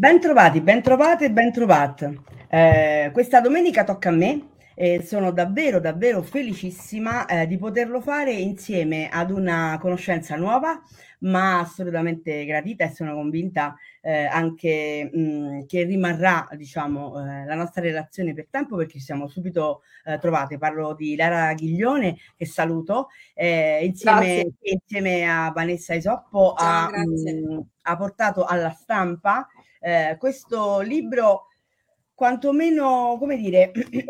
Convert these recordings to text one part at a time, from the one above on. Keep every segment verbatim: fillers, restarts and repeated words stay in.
Bentrovati, bentrovate e bentrovate. Eh, questa domenica tocca a me e sono davvero, davvero felicissima eh, di poterlo fare insieme ad una conoscenza nuova, ma assolutamente gradita, e sono convinta eh, anche mh, che rimarrà, diciamo, eh, la nostra relazione per tempo, perché ci siamo subito eh, trovate. Parlo di Lara Ghiglione, che saluto, eh, Grazie. insieme, insieme a Vanessa Isoppo Ciao, ha, grazie. mh, ha portato alla stampa eh, questo libro quantomeno, come dire,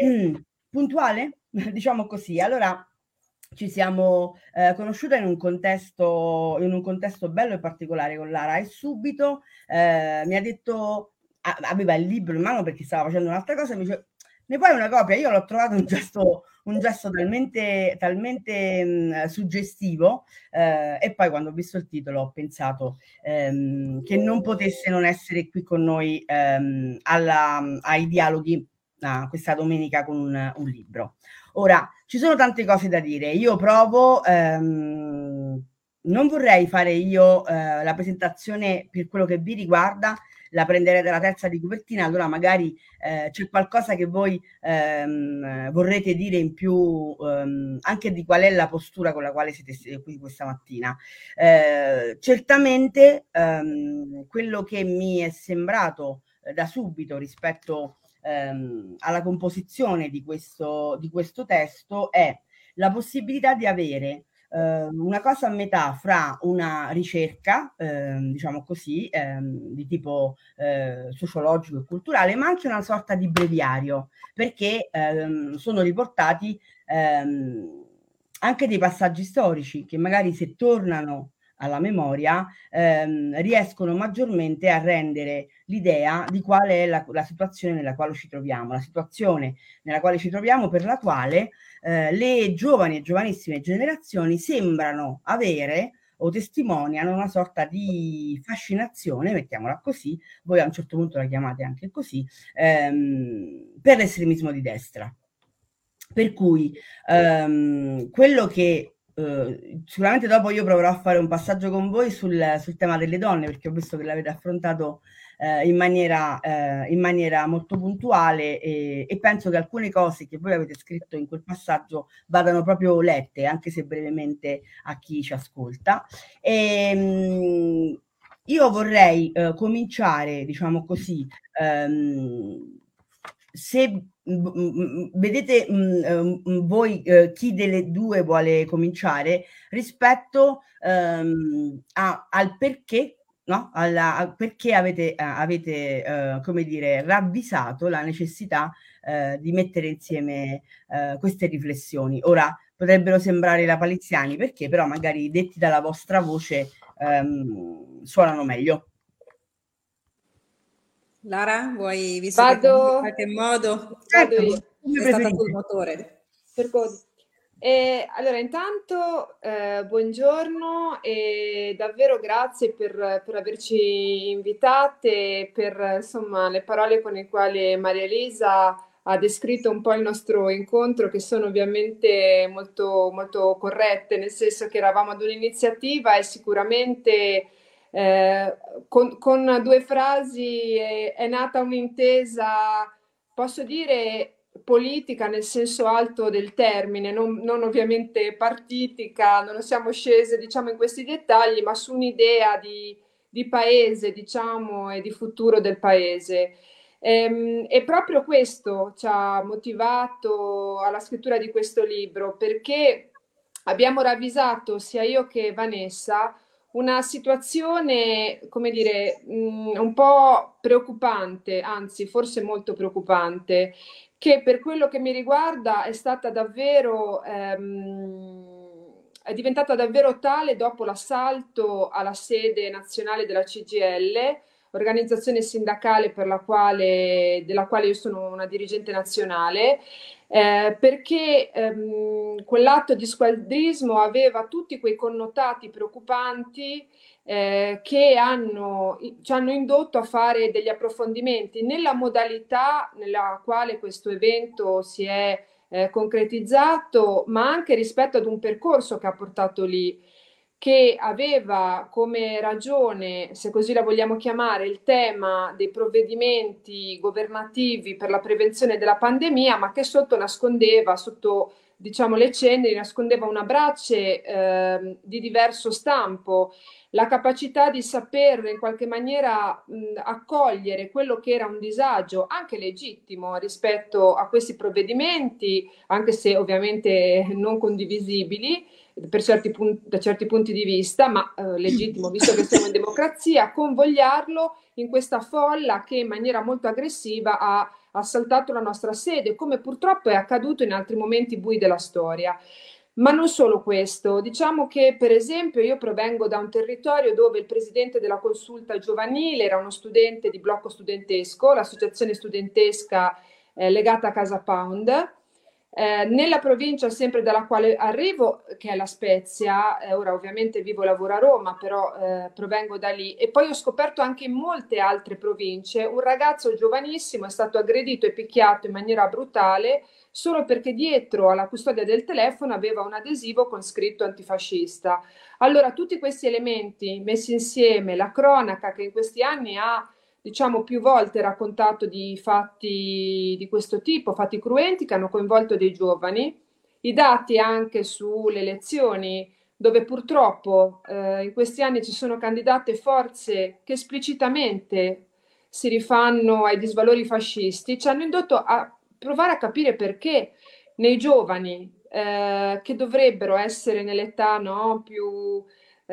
puntuale, diciamo così. Allora, ci siamo eh, conosciute in un contesto, in un contesto bello e particolare con Lara, e subito eh, mi ha detto, a- aveva il libro in mano perché stava facendo un'altra cosa, e mi dice, ne vuoi una copia? Io l'ho trovato un gesto, un gesto talmente, talmente mh, suggestivo, eh, e poi quando ho visto il titolo ho pensato ehm, che non potesse non essere qui con noi ehm, alla, ai dialoghi ah, questa domenica con un, un libro. Ora, ci sono tante cose da dire. Io provo, ehm, non vorrei fare io eh, la presentazione per quello che vi riguarda, la prenderei dalla terza di copertina, allora magari eh, c'è qualcosa che voi ehm, vorrete dire in più, ehm, anche di qual è la postura con la quale siete qui questa mattina. Eh, certamente ehm, quello che mi è sembrato eh, da subito rispetto ehm, alla composizione di questo, di questo testo è la possibilità di avere eh, una cosa a metà fra una ricerca, ehm, diciamo così, ehm, di tipo eh, sociologico e culturale, ma anche una sorta di breviario, perché ehm, sono riportati ehm, anche dei passaggi storici che magari, se tornano alla memoria, ehm, riescono maggiormente a rendere l'idea di qual è la, la situazione nella quale ci troviamo, la situazione nella quale ci troviamo, per la quale eh, le giovani e giovanissime generazioni sembrano avere o testimoniano una sorta di fascinazione, mettiamola così, voi a un certo punto la chiamate anche così, ehm, per l'estremismo di destra. Per cui ehm, quello che eh, sicuramente dopo io proverò a fare un passaggio con voi sul, sul tema delle donne, perché ho visto che l'avete affrontato eh, in, maniera, eh, in maniera molto puntuale, e, e penso che alcune cose che voi avete scritto in quel passaggio vadano proprio lette, anche se brevemente, a chi ci ascolta. E, mh, io vorrei eh, cominciare, diciamo così, ehm, se m- m- vedete mh, mh, voi eh, chi delle due vuole cominciare rispetto ehm, a- al perché, no? Alla, al perché avete, eh, avete eh, come dire, ravvisato la necessità eh, di mettere insieme eh, queste riflessioni. Ora potrebbero sembrare lapaliziani, perché però magari detti dalla vostra voce ehm, suonano meglio. Lara, vuoi, visto che Vado, comunque in qualche modo vado Certo, io. come sei stata sul preferite. motore? Per codi. Eh, allora, intanto eh, buongiorno e davvero grazie per, per averci invitate, per insomma le parole con le quali Maria Elisa ha descritto un po' il nostro incontro, che sono ovviamente molto, molto corrette, nel senso che eravamo ad un'iniziativa e sicuramente eh, con, con due frasi è, è nata un'intesa, posso dire politica nel senso alto del termine, non, non ovviamente partitica, non siamo scese diciamo in questi dettagli, ma su un'idea di, di paese, diciamo, e di futuro del paese. Ehm, E proprio questo ci ha motivato alla scrittura di questo libro, perché abbiamo ravvisato, sia io che Vanessa, una situazione, come dire, mh, un po' preoccupante, anzi forse molto preoccupante, che per quello che mi riguarda è stata davvero, ehm, è diventata davvero tale dopo l'assalto alla sede nazionale della C G I L, organizzazione sindacale per la quale, della quale io sono una dirigente nazionale, eh, perché ehm, quell'atto di squadrismo aveva tutti quei connotati preoccupanti eh, che hanno, ci hanno indotto a fare degli approfondimenti nella modalità nella quale questo evento si è eh, concretizzato, ma anche rispetto ad un percorso che ha portato lì, che aveva come ragione, se così la vogliamo chiamare, il tema dei provvedimenti governativi per la prevenzione della pandemia, ma che sotto nascondeva, sotto diciamo le ceneri, nascondeva una brace eh, di diverso stampo, la capacità di saper in qualche maniera mh, accogliere quello che era un disagio anche legittimo rispetto a questi provvedimenti, anche se ovviamente non condivisibili per certi punti, da certi punti di vista, ma eh, legittimo, visto che siamo in democrazia, convogliarlo in questa folla che in maniera molto aggressiva ha assaltato la nostra sede, come purtroppo è accaduto in altri momenti bui della storia. Ma non solo questo, diciamo che per esempio io provengo da un territorio dove il presidente della consulta giovanile era uno studente di blocco studentesco, l'associazione studentesca eh, legata a Casa Pound. Eh, nella provincia sempre dalla quale arrivo, che è La Spezia, eh, ora ovviamente vivo e lavoro a Roma, però eh, provengo da lì, e poi ho scoperto anche in molte altre province un ragazzo giovanissimo è stato aggredito e picchiato in maniera brutale solo perché dietro alla custodia del telefono aveva un adesivo con scritto antifascista. Allora tutti questi elementi messi insieme, la cronaca che in questi anni ha diciamo più volte raccontato di fatti di questo tipo, fatti cruenti che hanno coinvolto dei giovani, i dati anche sulle elezioni dove purtroppo eh, in questi anni ci sono candidate forze che esplicitamente si rifanno ai disvalori fascisti, ci hanno indotto a provare a capire perché nei giovani eh, che dovrebbero essere nell'età no, più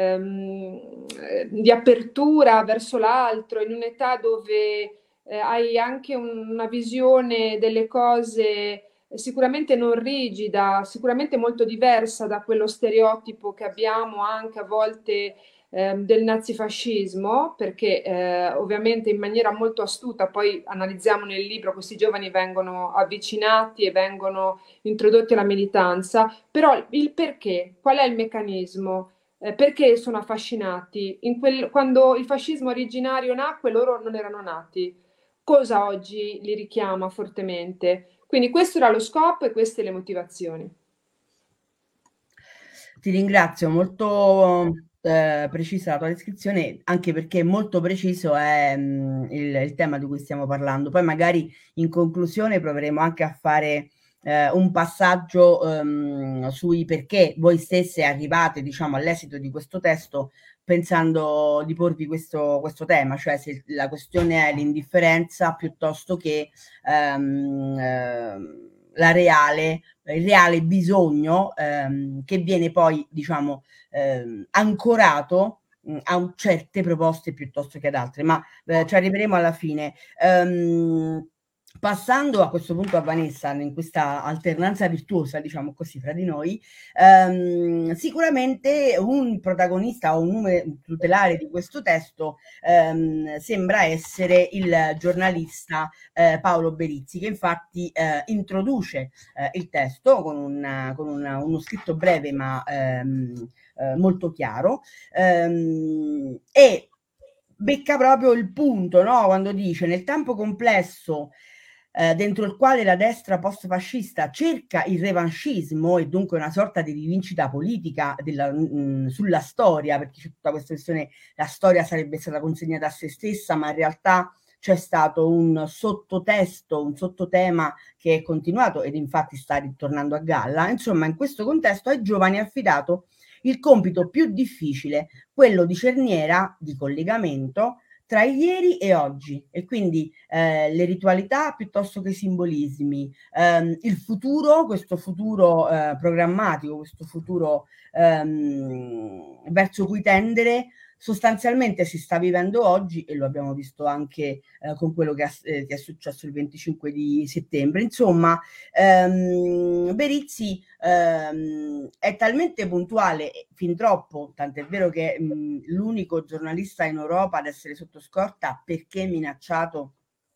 ehm, di apertura verso l'altro, in un'età dove eh, hai anche un, una visione delle cose sicuramente non rigida, sicuramente molto diversa da quello stereotipo che abbiamo anche a volte eh, del nazifascismo, perché eh, ovviamente in maniera molto astuta, poi analizziamo nel libro, questi giovani vengono avvicinati e vengono introdotti alla militanza, però il perché, qual è il meccanismo? Eh, perché sono affascinati? In quel, quando il fascismo originario nacque, loro non erano nati. Cosa oggi li richiama fortemente? Quindi questo era lo scopo e queste le motivazioni. Ti ringrazio, molto eh, precisa la tua descrizione, anche perché molto preciso è mh, il, il tema di cui stiamo parlando. Poi magari in conclusione proveremo anche a fare eh, un passaggio um, sui perché voi stesse arrivate, diciamo, all'esito di questo testo pensando di porvi questo, questo tema, cioè se la questione è l'indifferenza piuttosto che um, uh, la reale, il reale bisogno um, che viene poi, diciamo, um, ancorato a certe proposte piuttosto che ad altre, ma eh, ci arriveremo alla fine. Um, Passando a questo punto a Vanessa, in questa alternanza virtuosa, diciamo così, fra di noi, ehm, sicuramente un protagonista o un numero tutelare di questo testo ehm, sembra essere il giornalista eh, Paolo Berizzi, che infatti eh, introduce eh, il testo con, un, con una, uno scritto breve ma ehm, eh, molto chiaro ehm, e becca proprio il punto, no? Quando dice nel tempo complesso Eh, dentro il quale la destra post-fascista cerca il revanchismo e dunque una sorta di rivincita politica della, mh, sulla storia, perché c'è tutta questa questione, la storia sarebbe stata consegnata a se stessa, ma in realtà c'è stato un sottotesto, un sottotema che è continuato ed infatti sta ritornando a galla. Insomma, in questo contesto ai giovani è affidato il compito più difficile, quello di cerniera, di collegamento tra ieri e oggi, e quindi eh, le ritualità piuttosto che i simbolismi, ehm, il futuro, questo futuro eh, programmatico, questo futuro ehm, verso cui tendere, sostanzialmente si sta vivendo oggi e lo abbiamo visto anche eh, con quello che, ha, eh, che è successo il venticinque di settembre. Insomma, ehm, Berizzi ehm, è talmente puntuale, fin troppo, tant'è vero che mh, l'unico giornalista in Europa ad essere sotto scorta perché minacciato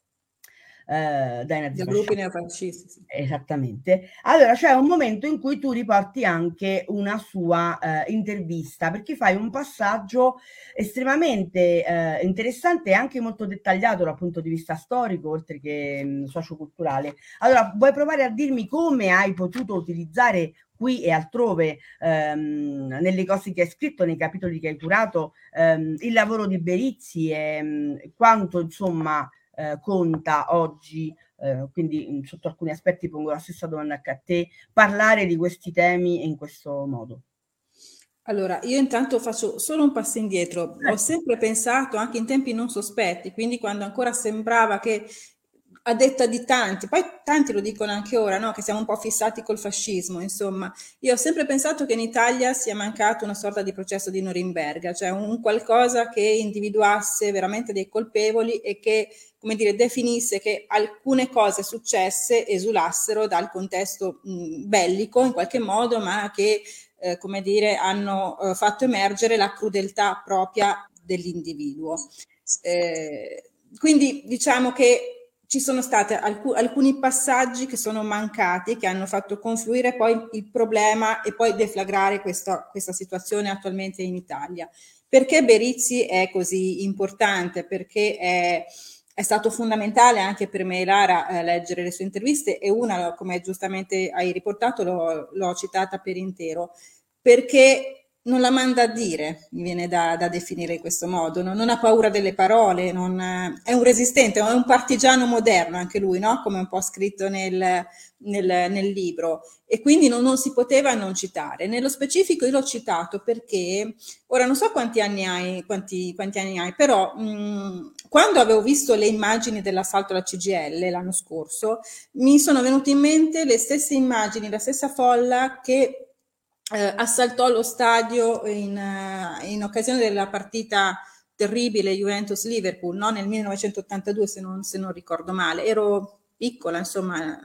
eh, dai da gruppi neofascisti. Sì. Esattamente. Allora c'è un momento in cui tu riporti anche una sua eh, intervista, perché fai un passaggio estremamente eh, interessante e anche molto dettagliato dal punto di vista storico, oltre che mh, socioculturale. Allora, vuoi provare a dirmi come hai potuto utilizzare qui e altrove, ehm, nelle cose che hai scritto, nei capitoli che hai curato, ehm, il lavoro di Berizzi e mh, quanto insomma eh, conta oggi, eh, quindi mh, sotto alcuni aspetti pongo la stessa domanda anche a te, parlare di questi temi in questo modo. Allora, io intanto faccio solo un passo indietro. Ho sempre pensato, anche in tempi non sospetti, quindi quando ancora sembrava che, a detta di tanti, poi tanti lo dicono anche ora, no? Che siamo un po' fissati col fascismo, insomma. Io ho sempre pensato che in Italia sia mancato una sorta di processo di Norimberga, cioè un qualcosa che individuasse veramente dei colpevoli e che, come dire, definisse che alcune cose successe esulassero dal contesto mh, bellico in qualche modo, ma che Eh, come dire, hanno eh, fatto emergere la crudeltà propria dell'individuo. Eh, quindi diciamo che ci sono stati alc- alcuni passaggi che sono mancati, che hanno fatto confluire poi il problema e poi deflagrare questa, questa situazione attualmente in Italia. Perché Berizzi è così importante? Perché è... È stato fondamentale anche per me, Lara, eh, leggere le sue interviste e una, come giustamente hai riportato, l'ho, l'ho citata per intero, perché non la manda a dire, mi viene da, da definire in questo modo, non, non ha paura delle parole, non, è un resistente, è un partigiano moderno anche lui, no? Come un po' scritto nel, nel, nel libro, e quindi non, non si poteva non citare. Nello specifico io l'ho citato perché, ora non so quanti anni hai, quanti, quanti anni hai, però mh, quando avevo visto le immagini dell'assalto alla C G I L l'anno scorso, mi sono venute in mente le stesse immagini, la stessa folla che eh, assaltò lo stadio in, uh, in occasione della partita terribile Juventus-Liverpool, no? Nel millenovecentottantadue, se non, se non ricordo male. Ero piccola, insomma,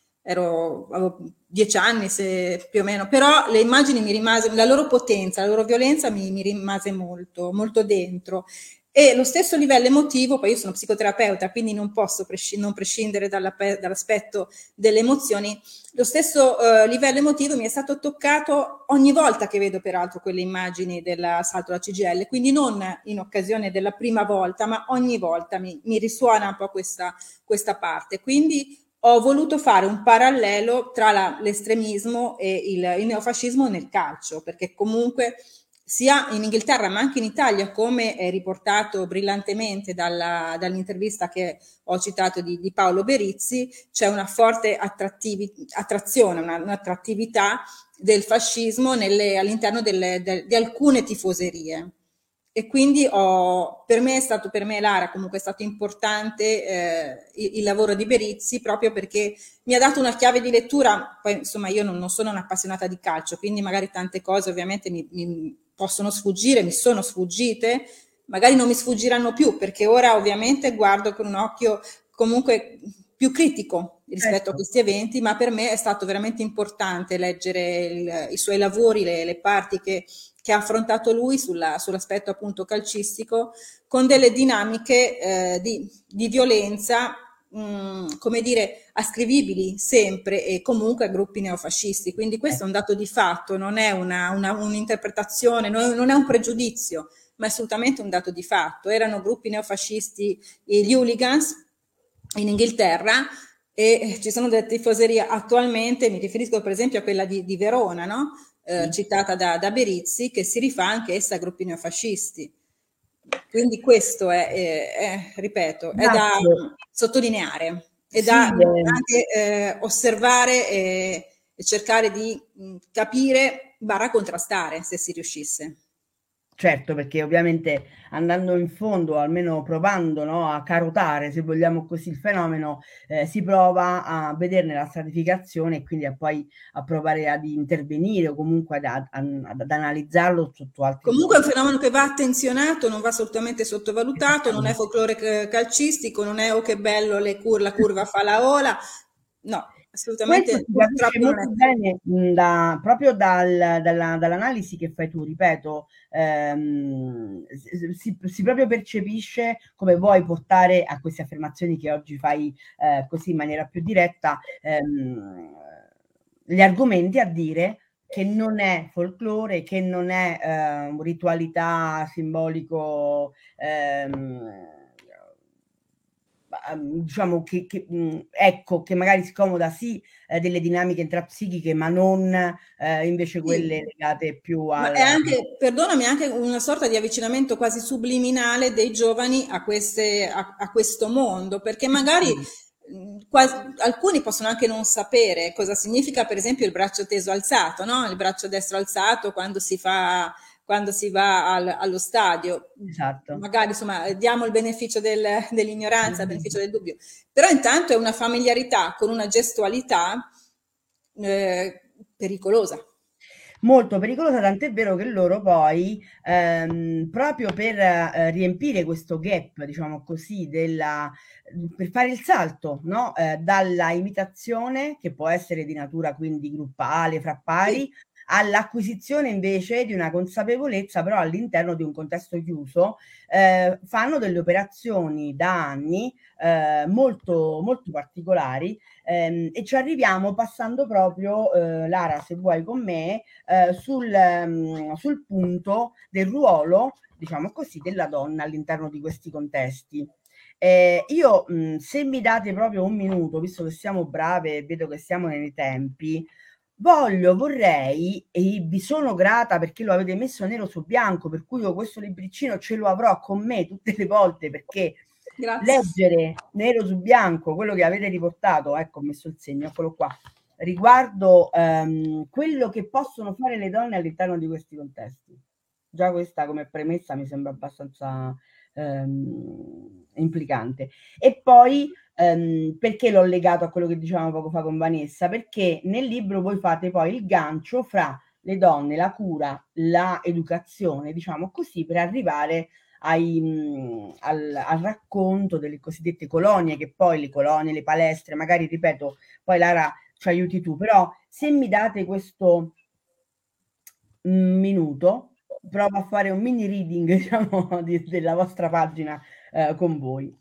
ero, avevo dieci anni se, più o meno, però le immagini mi rimase, la loro potenza, la loro violenza mi, mi rimase molto, molto dentro. E lo stesso livello emotivo, poi io sono psicoterapeuta, quindi non posso presci- non prescindere dalla, dall'aspetto delle emozioni, lo stesso eh, livello emotivo mi è stato toccato ogni volta che vedo peraltro quelle immagini dell'assalto alla C G I L, quindi non in occasione della prima volta, ma ogni volta mi, mi risuona un po' questa, questa parte. Quindi ho voluto fare un parallelo tra la, l'estremismo e il, il neofascismo nel calcio, perché comunque sia in Inghilterra ma anche in Italia, come è riportato brillantemente dalla, dall'intervista che ho citato di, di Paolo Berizzi, c'è una forte attrazione, una, un'attrattività del fascismo nelle, all'interno delle, de, di alcune tifoserie. E quindi ho, per me è stato, per me Lara comunque è stato importante eh, il, il lavoro di Berizzi, proprio perché mi ha dato una chiave di lettura. Poi insomma io non, non sono un'appassionata di calcio, quindi magari tante cose ovviamente mi, mi possono sfuggire, mi sono sfuggite, magari non mi sfuggiranno più, perché ora ovviamente guardo con un occhio comunque più critico rispetto ecco. a questi eventi, ma per me è stato veramente importante leggere il, i suoi lavori, le, le parti che, che ha affrontato lui sulla, sull'aspetto appunto calcistico, con delle dinamiche eh, di, di violenza, mh, come dire, ascrivibili sempre e comunque a gruppi neofascisti. Quindi questo è un dato di fatto, non è una, una, un'interpretazione, non è un pregiudizio, ma è assolutamente un dato di fatto. Erano gruppi neofascisti, gli hooligans, in Inghilterra, e ci sono delle tifoserie attualmente, mi riferisco per esempio a quella di, di Verona, no? eh, sì. citata da, da Berizzi, che si rifà anche essa a gruppi neofascisti. Quindi questo è, è, è ripeto, è da sottolineare, è sì, da anche eh, osservare e, e cercare di mh, capire, barra contrastare, se si riuscisse. Certo, perché ovviamente andando in fondo, almeno provando, no, a carotare, se vogliamo così, il fenomeno, eh, si prova a vederne la stratificazione e quindi a poi a provare ad intervenire o comunque ad, ad, ad analizzarlo sotto altri Comunque è un fenomeno che va attenzionato, non va assolutamente sottovalutato, non è folklore calcistico, non è oh che bello le cur- la curva fa la ola, no. Assolutamente. Questo si capisce molto bene mh, da, proprio dal, dalla, dall'analisi che fai tu, ripeto, ehm, si, si proprio percepisce come vuoi portare a queste affermazioni che oggi fai eh, così in maniera più diretta, ehm, gli argomenti a dire che non è folklore, che non è eh, ritualità simbolico ehm, diciamo che, che mh, ecco, che magari scomoda sì eh, delle dinamiche intrapsichiche, ma non eh, invece quelle Sì. legate più Ma al... è anche, perdonami, anche una sorta di avvicinamento quasi subliminale dei giovani a, queste, a, a questo mondo, perché magari mh, quasi- alcuni possono anche non sapere cosa significa, per esempio, il braccio teso alzato, no? Il braccio destro alzato quando si fa, quando si va al- allo stadio. Esatto. Magari, insomma, diamo il beneficio del- dell'ignoranza, il beneficio Mhm. del dubbio. Però intanto è una familiarità con una gestualità eh, pericolosa. Molto pericolosa, tant'è vero che loro poi, ehm, proprio per eh, riempire questo gap, diciamo così, della, per fare il salto, no? Eh, dalla imitazione, che può essere di natura quindi gruppale, fra Sì. pari, all'acquisizione invece di una consapevolezza, però all'interno di un contesto chiuso, eh, fanno delle operazioni da anni eh, molto, molto particolari ehm, e ci arriviamo passando proprio, eh, Lara, se vuoi con me, eh, sul, um, sul punto del ruolo, diciamo così, della donna all'interno di questi contesti. Eh, io, mh, se mi date proprio un minuto, visto che siamo brave e vedo che siamo nei tempi, voglio, vorrei, e vi sono grata perché lo avete messo nero su bianco, per cui io questo libricino ce lo avrò con me tutte le volte, perché Grazie. leggere nero su bianco quello che avete riportato, ecco, ho messo il segno, eccolo qua, riguardo ehm, quello che possono fare le donne all'interno di questi contesti. Già questa come premessa mi sembra abbastanza ehm, implicante. E poi ehm, perché l'ho legato a quello che dicevamo poco fa con Vanessa? Perché nel libro voi fate poi il gancio fra le donne, la cura, la educazione, diciamo così, per arrivare ai, mh, al, al racconto delle cosiddette colonie, che poi le colonie, le palestre, magari ripeto, poi Lara ci aiuti tu, però se mi date questo minuto, provo a fare un mini reading, diciamo, di, della vostra pagina eh, con voi.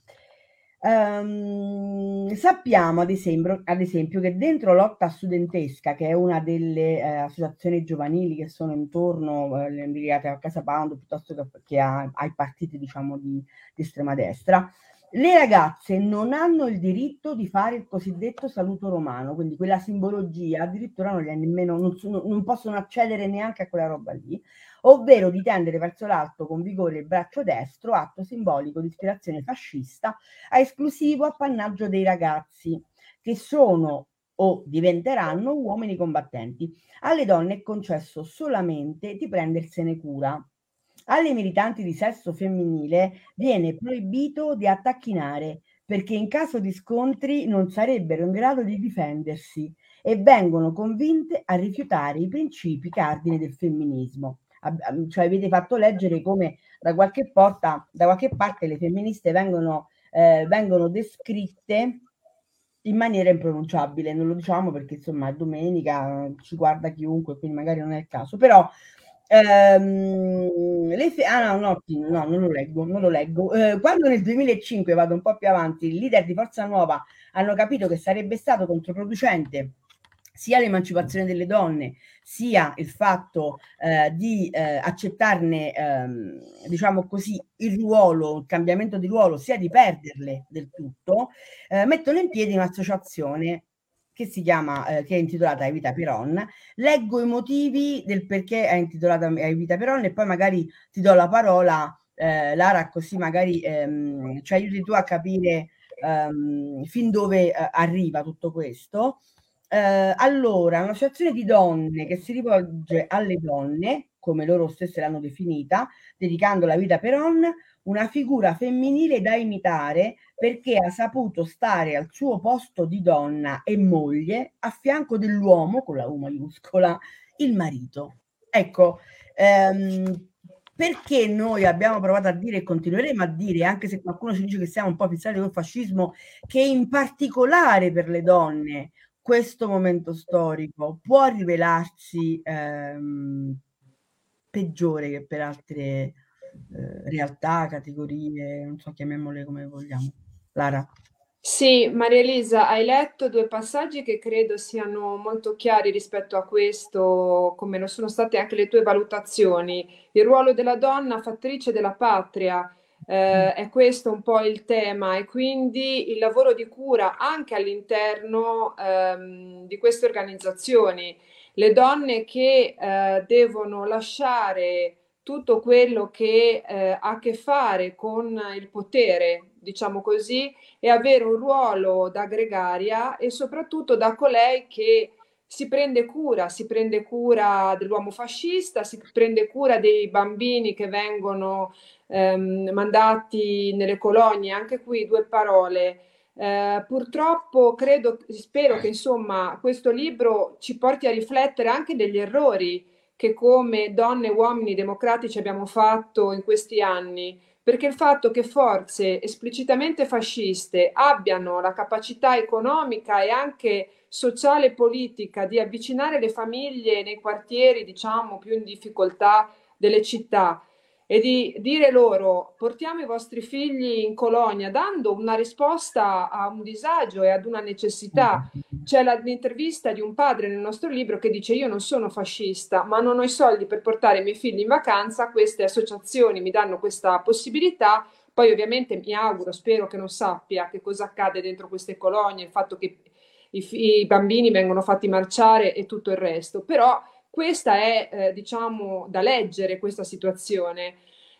Um, sappiamo ad esempio, ad esempio che dentro Lotta Studentesca, che è una delle eh, associazioni giovanili che sono intorno, eh, legate a Casa Pound piuttosto che, che a, ai partiti, diciamo, di, di estrema destra, le ragazze non hanno il diritto di fare il cosiddetto saluto romano, quindi quella simbologia, addirittura non, nemmeno, non, non possono accedere neanche a quella roba lì, ovvero di tendere verso l'alto con vigore il braccio destro, atto simbolico di ispirazione fascista, a esclusivo appannaggio dei ragazzi, che sono o diventeranno uomini combattenti. Alle donne è concesso solamente di prendersene cura. Alle militanti di sesso femminile viene proibito di attacchinare perché in caso di scontri non sarebbero in grado di difendersi e vengono convinte a rifiutare i principi cardine del femminismo. Cioè avete fatto leggere come da qualche, porta, da qualche parte le femministe vengono, eh, vengono descritte in maniera impronunciabile. Non lo diciamo perché insomma è domenica, ci guarda chiunque, quindi magari non è il caso, però ehm, le fe- ah no, no, no, non lo leggo, non lo leggo. Eh, quando nel duemilacinque, vado un po' più avanti, i leader di Forza Nuova hanno capito che sarebbe stato controproducente sia l'emancipazione delle donne, sia il fatto eh, di eh, accettarne, ehm, diciamo così, il ruolo, il cambiamento di ruolo, sia di perderle del tutto, eh, mettono in piedi un'associazione che si chiama, eh, che è intitolata Evita Peron. Leggo i motivi del perché è intitolata Evita Peron e poi magari ti do la parola, eh, Lara, così magari ehm, ci aiuti tu a capire ehm, fin dove eh, arriva tutto questo. Eh, allora, un'associazione di donne che si rivolge alle donne, come loro stesse l'hanno definita, dedicando la vita Peron, una figura femminile da imitare perché ha saputo stare al suo posto di donna e moglie a fianco dell'uomo, con la U maiuscola, il marito. Ecco, ehm, perché noi abbiamo provato a dire e continueremo a dire, anche se qualcuno ci dice che siamo un po' fissati col fascismo, che in particolare per le donne questo momento storico può rivelarsi ehm, peggiore che per altre eh, realtà, categorie, non so, chiamiamole come vogliamo. Lara. Sì, Maria Elisa, hai letto due passaggi che credo siano molto chiari rispetto a questo, come lo sono state anche le tue valutazioni. Il ruolo della donna fattrice della patria, Eh, è questo un po' il tema, e quindi il lavoro di cura anche all'interno ehm, di queste organizzazioni. Le donne che eh, devono lasciare tutto quello che eh, ha a che fare con il potere, diciamo così, e avere un ruolo da gregaria e soprattutto da colei che si prende cura, si prende cura dell'uomo fascista, si prende cura dei bambini che vengono ehm, mandati nelle colonie. Anche qui due parole. Eh, purtroppo credo, spero che insomma questo libro ci porti a riflettere anche degli errori che come donne e uomini democratici abbiamo fatto in questi anni, perché il fatto che forze esplicitamente fasciste abbiano la capacità economica e anche sociale e politica di avvicinare le famiglie nei quartieri, diciamo, più in difficoltà delle città, e di dire loro portiamo i vostri figli in colonia, dando una risposta a un disagio e ad una necessità. C'è l'intervista di un padre nel nostro libro che dice: io non sono fascista, ma non ho i soldi per portare i miei figli in vacanza, queste associazioni mi danno questa possibilità. Poi ovviamente mi auguro, spero che non sappia che cosa accade dentro queste colonie, il fatto che i, i bambini vengono fatti marciare e tutto il resto, però questa è, eh, diciamo, da leggere questa situazione.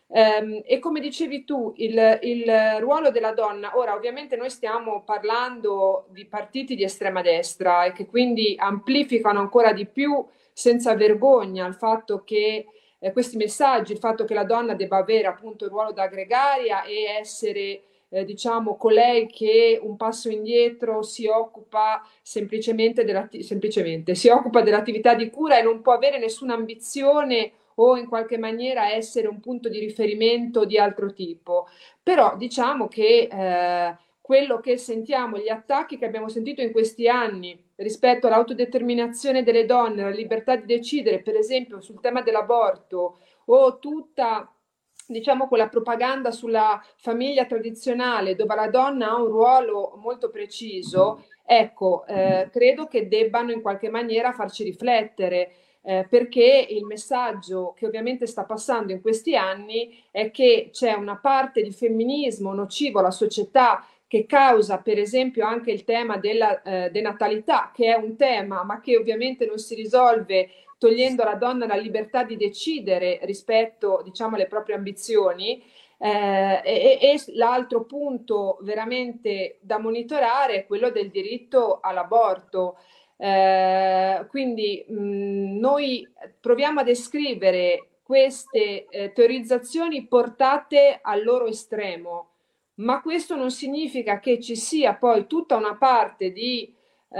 Um, e come dicevi tu, il, il ruolo della donna, ora ovviamente noi stiamo parlando di partiti di estrema destra e che quindi amplificano ancora di più, senza vergogna, il fatto che eh, questi messaggi, il fatto che la donna debba avere appunto il ruolo da gregaria e essere eh, diciamo colei che un passo indietro si occupa semplicemente della, semplicemente si occupa dell'attività di cura e non può avere nessuna ambizione o in qualche maniera essere un punto di riferimento di altro tipo. Però diciamo che eh, quello che sentiamo, gli attacchi che abbiamo sentito in questi anni rispetto all'autodeterminazione delle donne, alla libertà di decidere, per esempio sul tema dell'aborto, o tutta, diciamo, quella propaganda sulla famiglia tradizionale dove la donna ha un ruolo molto preciso, ecco, eh, credo che debbano in qualche maniera farci riflettere. Eh, perché il messaggio che ovviamente sta passando in questi anni è che c'è una parte di femminismo nocivo alla società, che causa per esempio anche il tema della eh, denatalità, che è un tema ma che ovviamente non si risolve togliendo alla donna la libertà di decidere rispetto, diciamo, alle proprie ambizioni. Eh, e, e l'altro punto veramente da monitorare è quello del diritto all'aborto. Eh, quindi mh, noi proviamo a descrivere queste eh, teorizzazioni portate al loro estremo, ma questo non significa che ci sia poi tutta una parte di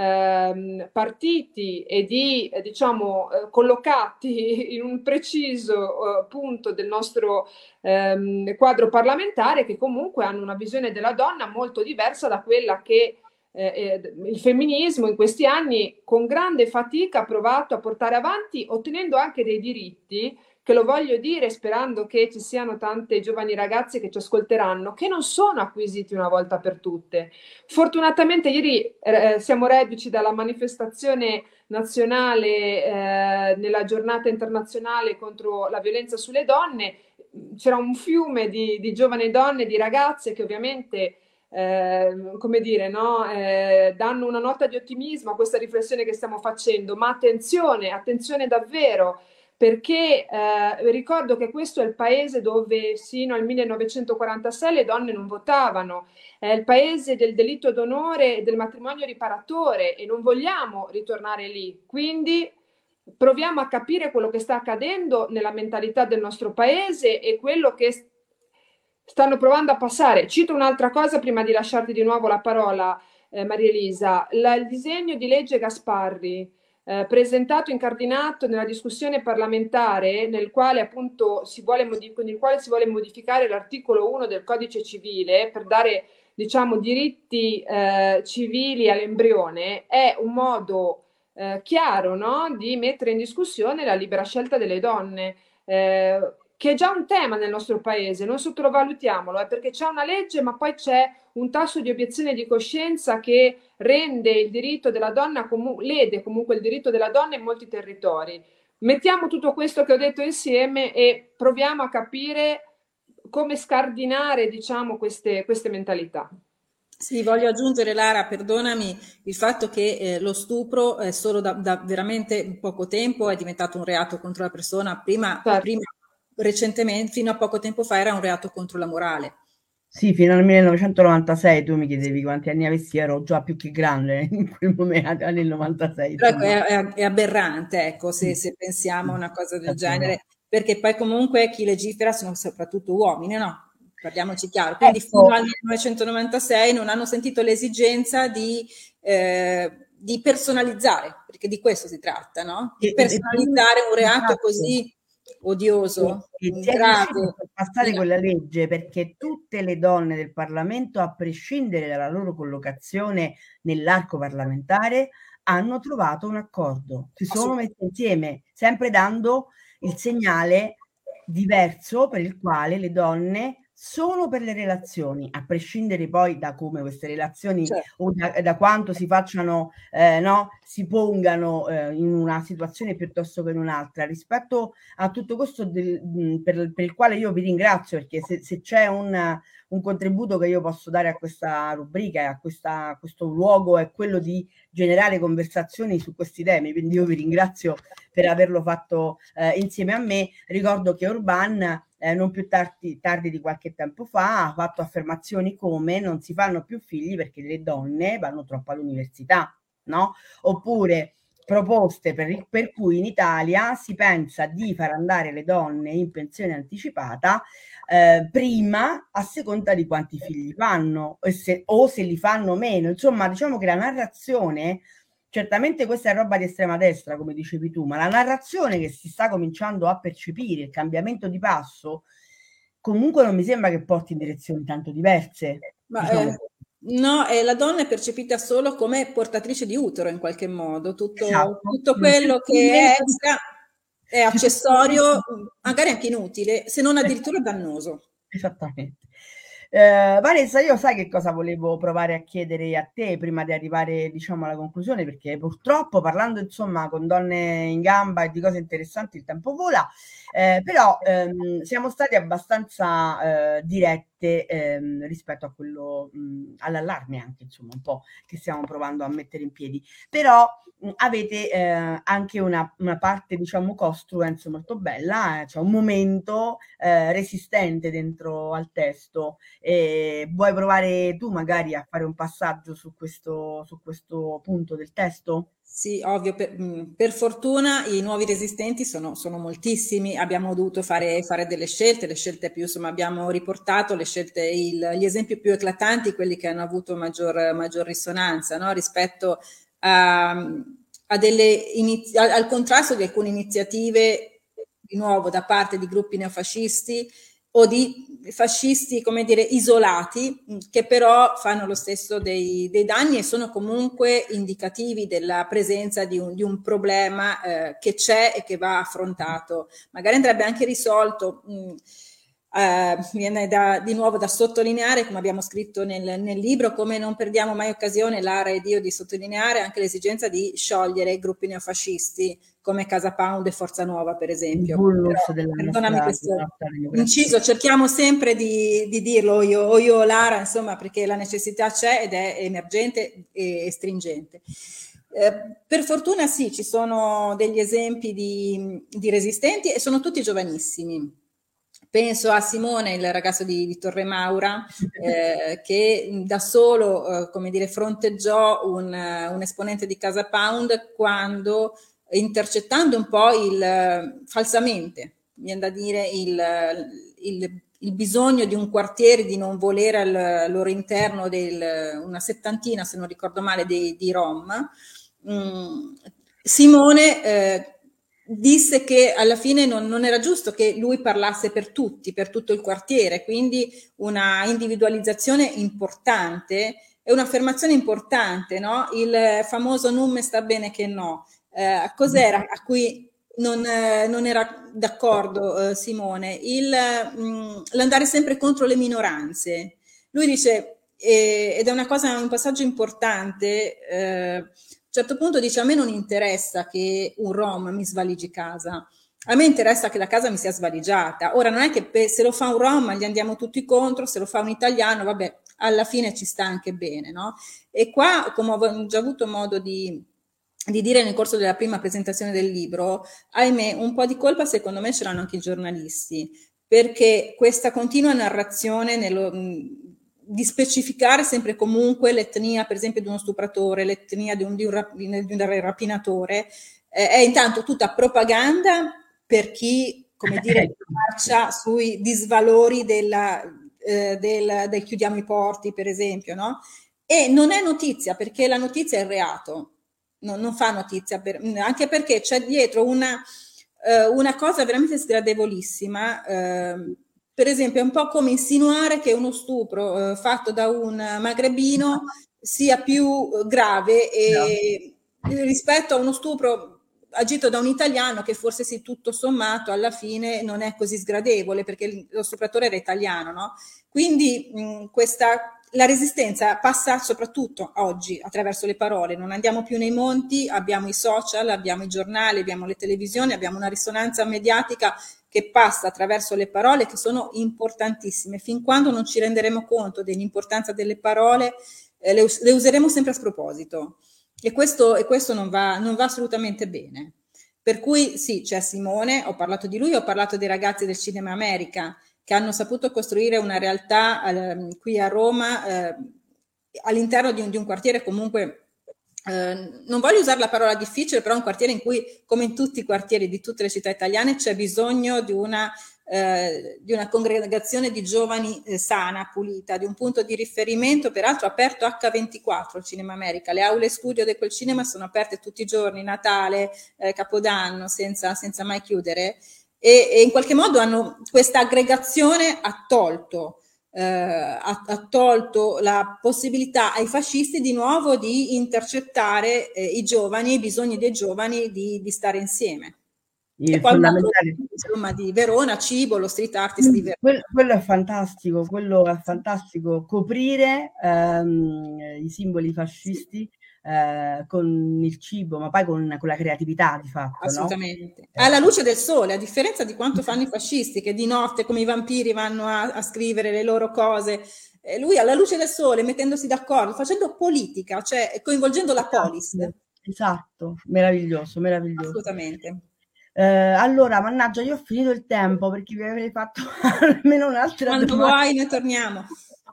ehm, partiti e di eh, diciamo eh, collocati in un preciso eh, punto del nostro ehm, quadro parlamentare, che comunque hanno una visione della donna molto diversa da quella che eh, eh, il femminismo in questi anni con grande fatica ha provato a portare avanti, ottenendo anche dei diritti che, lo voglio dire sperando che ci siano tante giovani ragazze che ci ascolteranno, che non sono acquisiti una volta per tutte. Fortunatamente ieri eh, siamo reduci dalla manifestazione nazionale eh, nella giornata internazionale contro la violenza sulle donne. C'era un fiume di, di giovani donne, di ragazze che ovviamente eh, come dire, no? eh, danno una nota di ottimismo a questa riflessione che stiamo facendo, ma attenzione, attenzione davvero, perché eh, ricordo che questo è il paese dove sino al millenovecentoquarantasei le donne non votavano, è il paese del delitto d'onore e del matrimonio riparatore e non vogliamo ritornare lì. Quindi proviamo a capire quello che sta accadendo nella mentalità del nostro paese e quello che stanno provando a passare. Cito un'altra cosa prima di lasciarti di nuovo la parola, eh, Maria Elisa. La, il disegno di legge Gasparri, eh, presentato, incardinato nella discussione parlamentare, nel quale appunto si vuole, con il quale si vuole modificare l'articolo uno del Codice Civile per dare, diciamo, diritti eh, civili all'embrione, è un modo eh, chiaro, no? Di mettere in discussione la libera scelta delle donne. Eh, che è già un tema nel nostro paese, non sottovalutiamolo, eh, perché c'è una legge ma poi c'è un tasso di obiezione di coscienza che rende il diritto della donna, comu- lede comunque il diritto della donna in molti territori. Mettiamo tutto questo che ho detto insieme e proviamo a capire come scardinare, diciamo, queste, queste mentalità. Sì, voglio aggiungere, Lara, perdonami, il fatto che eh, lo stupro è solo da, da veramente poco tempo è diventato un reato contro la persona, prima, Certo. prima recentemente, fino a poco tempo fa, era un reato contro la morale. Sì, fino al millenovecentonovantasei tu mi chiedevi quanti anni avessi, ero già più che grande in quel momento, nel novantasei. Però è, è, è aberrante, ecco, se, se pensiamo a una cosa del genere, perché poi comunque chi legifera sono soprattutto uomini, no? Parliamoci chiaro. Quindi Ecco. fino al millenovecentonovantasei non hanno sentito l'esigenza di, eh, di personalizzare, perché di questo si tratta, no? Di personalizzare un reato così odioso, e, e si è riuscito a passare quella legge perché tutte le donne del Parlamento, a prescindere dalla loro collocazione nell'arco parlamentare, hanno trovato un accordo, si sono messe insieme, sempre dando il segnale diverso per il quale le donne sono per le relazioni, a prescindere poi da come queste relazioni, certo, o da, da quanto si facciano, eh, no, si pongano eh, in una situazione piuttosto che in un'altra. Rispetto a tutto questo del, per, per il quale io vi ringrazio, perché se, se c'è un, un contributo che io posso dare a questa rubrica e a, questa, a questo luogo è quello di generare conversazioni su questi temi, quindi io vi ringrazio per averlo fatto eh, insieme a me. Ricordo che Orban Eh, non più tardi, tardi di qualche tempo fa ha fatto affermazioni come non si fanno più figli perché le donne vanno troppo all'università, no? Oppure proposte per, per cui in Italia si pensa di far andare le donne in pensione anticipata eh, prima a seconda di quanti figli fanno o se, o se li fanno meno. Insomma, diciamo che la narrazione, certamente questa è roba di estrema destra, come dicevi tu, ma la narrazione che si sta cominciando a percepire, il cambiamento di passo, comunque non mi sembra che porti in direzioni tanto diverse. Ma, diciamo. eh, no, eh, la donna è percepita solo come portatrice di utero in qualche modo, tutto, esatto, tutto quello che è extra è accessorio, magari anche inutile, se non addirittura dannoso. Esattamente. Eh, Vanessa, io sai che cosa volevo provare a chiedere a te prima di arrivare, diciamo, alla conclusione, perché purtroppo parlando, insomma, con donne in gamba e di cose interessanti il tempo vola, eh, però ehm, siamo stati abbastanza eh, dirette ehm, rispetto a quello, mh, all'allarme anche, insomma, un po' che stiamo provando a mettere in piedi. Però mh, avete eh, anche una, una parte, diciamo, costruence molto bella, eh, cioè un momento eh, resistente dentro al testo. Eh, vuoi provare tu magari a fare un passaggio su questo, su questo punto del testo? Sì, ovvio, per, per fortuna i nuovi resistenti sono, sono moltissimi, abbiamo dovuto fare, fare delle scelte, le scelte più, insomma, abbiamo riportato le scelte, il, gli esempi più eclatanti, quelli che hanno avuto maggior, maggior risonanza, no? Rispetto a, a delle inizi- al, al contrasto di alcune iniziative, di nuovo, da parte di gruppi neofascisti o di fascisti, come dire, isolati, che però fanno lo stesso dei, dei danni e sono comunque indicativi della presenza di un, di un problema eh, che c'è e che va affrontato. Magari andrebbe anche risolto. Mh, Uh, viene da, di nuovo da sottolineare, come abbiamo scritto nel, nel libro, come non perdiamo mai occasione, Lara ed io, di sottolineare anche l'esigenza di sciogliere i gruppi neofascisti come Casa Pound e Forza Nuova, per esempio. Però, perdonami questo inciso, cerchiamo sempre di, di dirlo, io, o io o Lara, insomma, perché la necessità c'è ed è emergente e stringente. Eh, per fortuna sì, ci sono degli esempi di, di resistenti e sono tutti giovanissimi. Penso a Simone, il ragazzo di, di Torre Maura, eh, che da solo, eh, come dire, fronteggiò un, un esponente di Casa Pound quando, intercettando un po' il, falsamente, viene da dire, il, il, il bisogno di un quartiere di non volere al loro interno del, una settantina, se non ricordo male, di, di Rom, mh, Simone eh, disse che alla fine non, non era giusto che lui parlasse per tutti, per tutto il quartiere, quindi una individualizzazione importante e un'affermazione importante, no? Il famoso non me sta bene che no. Eh, cos'era a cui non, eh, non era d'accordo eh, Simone? Il, mh, l'andare sempre contro le minoranze. Lui dice, eh, ed è una cosa, un passaggio importante, eh, a un certo punto dice: a me non interessa che un Rom mi svaligi casa, A me interessa che la casa mi sia svaligiata. Ora non è che pe- se lo fa un rom gli andiamo tutti contro, se lo fa un italiano, vabbè, alla fine ci sta anche bene, no? E qua, come ho già avuto modo di, di dire nel corso della prima presentazione del libro, ahimè, un po' di colpa secondo me ce l'hanno anche i giornalisti, perché questa continua narrazione nello, di specificare sempre comunque l'etnia, per esempio, di uno stupratore, l'etnia di un, di un, rap, di un rapinatore, eh, è intanto tutta propaganda per chi, come dire, marcia sui disvalori della, eh, del, del chiudiamo i porti, per esempio, no? E non è notizia, perché la notizia è il reato, non, non fa notizia, per, anche perché c'è dietro una, eh, una cosa veramente sgradevolissima. Eh, per esempio è un po' come insinuare che uno stupro eh, fatto da un magrebino sia più grave e, no. rispetto a uno stupro agito da un italiano che forse sì, tutto sommato alla fine non è così sgradevole perché lo stupratore era italiano, no? Quindi mh, questa, la resistenza passa soprattutto oggi attraverso le parole, non andiamo più nei monti, abbiamo i social, abbiamo i giornali, abbiamo le televisioni, abbiamo una risonanza mediatica che passa attraverso le parole che sono importantissime. Fin quando non ci renderemo conto dell'importanza delle parole, eh, le, le useremo sempre a sproposito. E questo, e questo non, va, non va assolutamente bene. Per cui sì, c'è Simone, ho parlato di lui, ho parlato dei ragazzi del Cinema America che hanno saputo costruire una realtà eh, qui a Roma eh, all'interno di un, di un quartiere comunque, eh, non voglio usare la parola difficile, però un quartiere in cui, come in tutti i quartieri di tutte le città italiane, c'è bisogno di una Eh, di una congregazione di giovani eh, sana, pulita, di un punto di riferimento, peraltro aperto acca ventiquattro il Cinema America, le aule studio di quel cinema sono aperte tutti i giorni, Natale, eh, Capodanno, senza, senza mai chiudere, e, e in qualche modo hanno questa aggregazione ha tolto, eh, ha, ha tolto la possibilità ai fascisti di nuovo di intercettare eh, i giovani, i bisogni dei giovani di, di stare insieme. Il fondamentale, insomma, di Verona, cibo, lo street artist di Verona. Quello, quello è fantastico, quello è fantastico, coprire ehm, i simboli fascisti eh, con il cibo, ma poi con, con la creatività di fatto. Assolutamente. No? Alla luce del sole, a differenza di quanto fanno i fascisti, che di notte come i vampiri vanno a, a scrivere le loro cose, eh, lui alla luce del sole, mettendosi d'accordo, facendo politica, cioè coinvolgendo la polis. Esatto, meraviglioso, meraviglioso. Assolutamente. Eh, allora, mannaggia, io ho finito il tempo perché vi avrei fatto almeno un'altra Quando domanda. vuoi ne torniamo.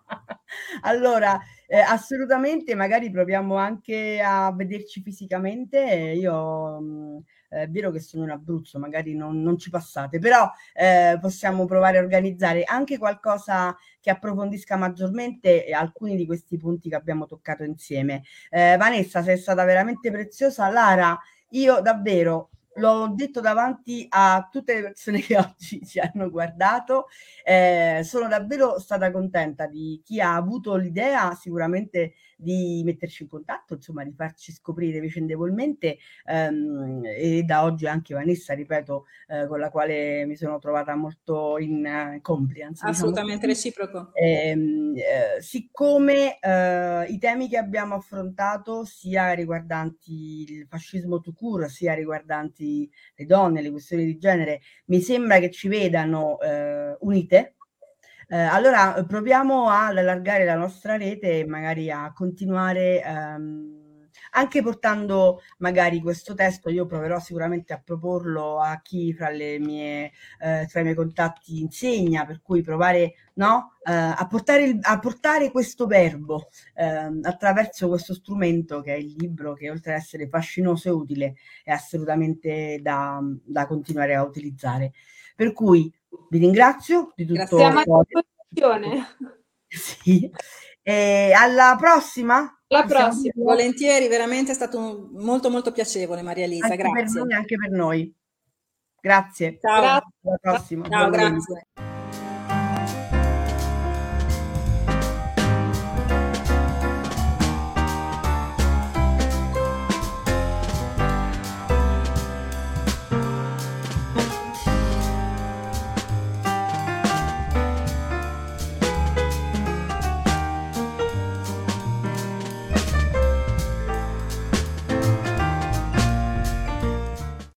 Allora, eh, assolutamente, magari proviamo anche a vederci fisicamente. Io mh, è vero che sono in Abruzzo, magari non, non ci passate, però eh, possiamo provare a organizzare anche qualcosa che approfondisca maggiormente alcuni di questi punti che abbiamo toccato insieme. Eh, Vanessa, sei stata veramente preziosa. Lara, io davvero l'ho detto davanti a tutte le persone che oggi ci hanno guardato, eh, sono davvero stata contenta di chi ha avuto l'idea sicuramente di metterci in contatto, insomma di farci scoprire vicendevolmente, ehm, e da oggi anche Vanessa, ripeto, eh, con la quale mi sono trovata molto in uh, compliance. Assolutamente diciamo. reciproco. Eh, eh, siccome eh, i temi che abbiamo affrontato, sia riguardanti il fascismo tout court, sia riguardanti le donne, le questioni di genere, mi sembra che ci vedano eh, unite, eh, allora proviamo ad allargare la nostra rete e magari a continuare ehm, anche portando magari questo testo. Io proverò sicuramente a proporlo a chi fra le mie eh, tra i miei contatti insegna, per cui provare no, eh, a, portare il, a portare questo verbo eh, attraverso questo strumento che è il libro, che oltre ad essere fascinoso e utile è assolutamente da, da continuare a utilizzare. Per cui vi ringrazio di tutto. Grazie a disposizione. Sì. E alla prossima. Alla prossima. Volentieri, veramente è stato molto molto piacevole, Maria Elisa. Anche grazie. Per noi, anche per noi. Grazie. Ciao. Alla prossima. Ciao, grazie.